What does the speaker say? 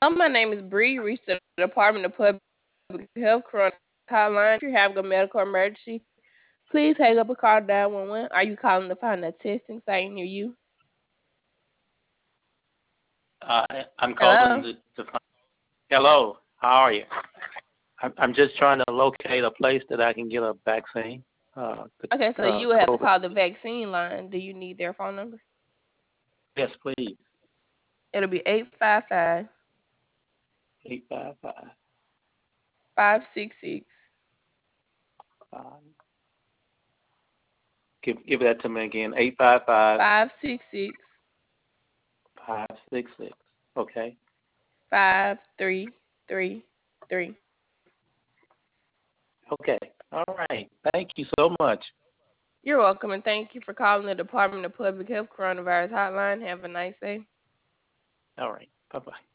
My name is Bree. You reached the Department of Public Health Corona hotline. If you're having a medical emergency, please hang up and call 911. Are you calling to find a testing site near you? I'm calling Hello? to find. Hello, how are you? I'm just trying to locate a place that I can get a vaccine. The Okay, so you would have to COVID. call the vaccine line. Do you need their phone number? Yes, please. It'll be 855 855. 566. Give that to me again. 855 566 566. Okay. 5333. Okay. All right. Thank you so much. You're welcome, and thank you for calling the Department of Public Health Coronavirus Hotline. Have a nice day. All right. Bye bye.